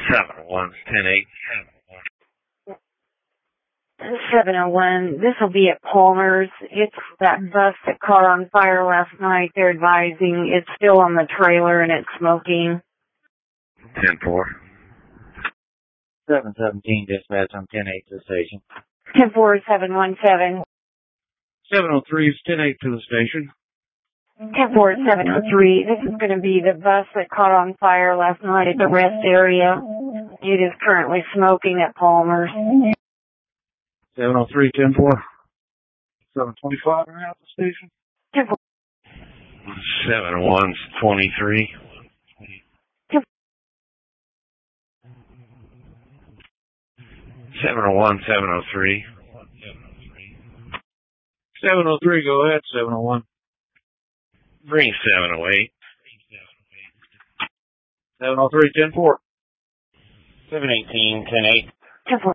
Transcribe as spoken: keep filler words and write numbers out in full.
seven oh one, ten eight. seven oh one, this will be at Palmer's. It's that bus that caught on fire last night. They're advising it's still on the trailer and it's smoking. ten four. seven seventeen, dispatch on ten eight to the station. ten four, seven one seven. seven oh three is ten eight to the station. ten four, seven oh three. This is going to be the bus that caught on fire last night at the rest area. It is currently smoking at Palmer's. seven oh three, ten four. seven twenty-five around the station. ten four. seven oh one, twenty-three. seven oh one, seven oh three. seven oh three, go ahead, seven oh one. Bring seven oh eight. seven oh three, ten four. seven eighteen, ten eight. ten four.